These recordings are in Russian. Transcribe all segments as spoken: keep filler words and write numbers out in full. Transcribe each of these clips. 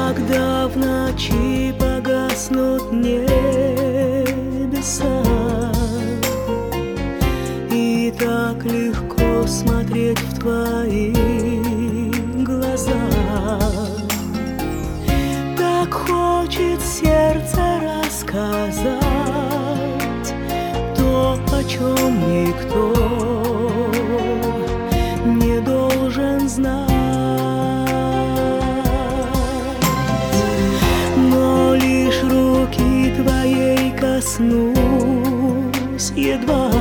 когда в ночи погаснут небеса, и так легко смотреть в твои глаза. Так хочет сердце рассказать то, о чем никто не должен знать. Но лишь руки твоей коснусь едва,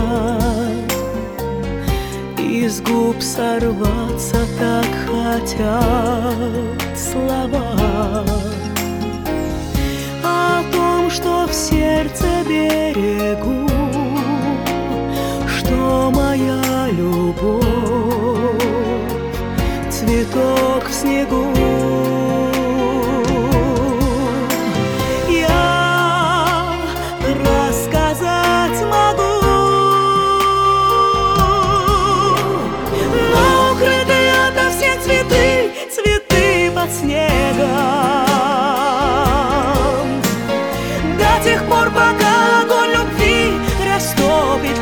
из губ сорваться так хотят слова о том, что в сердце берегу, что моя любовь — цветок в снегу. Я рассказать могу, но укрытые ото всех цветы, цветы под снегом, до тех пор, пока огонь любви растопит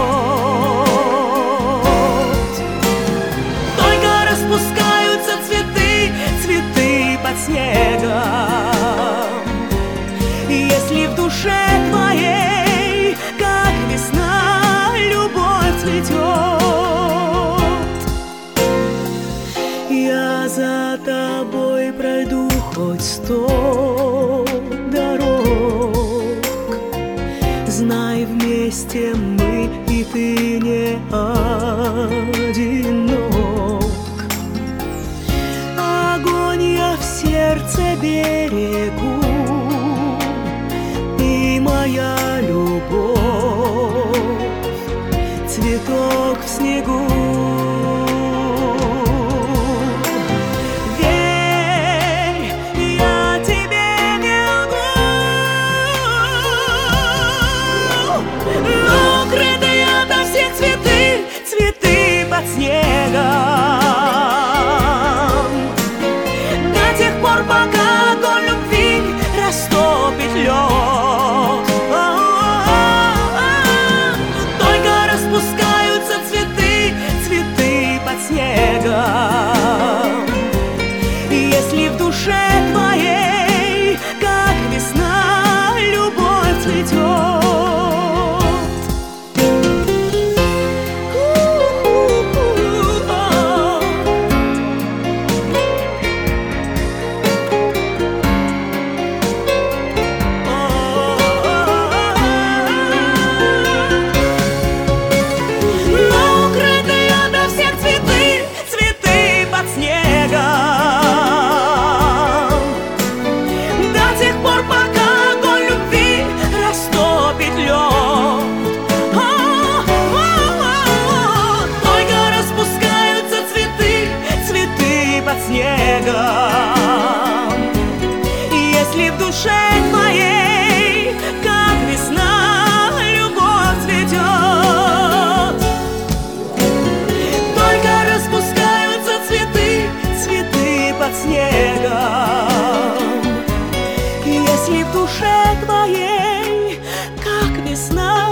лед. Только распускаются цветы, цветы под снегом, если в душе твоей, как весна, любовь цветет. Я за тобой пройду хоть сто дорог, знай, вместе мы, и ты не одинок. Огонь я в сердце берегу, и моя любовь — цветок в снегу. Снегом, до тех пор, пока огонь любви растопит лед. Только распускаются цветы, цветы под снегом, если в душе твоей, как весна, любовь цветет. Если в душе твоей, как весна, любовь цветет. Только распускаются цветы, цветы под снегом, если в душе твоей, как весна,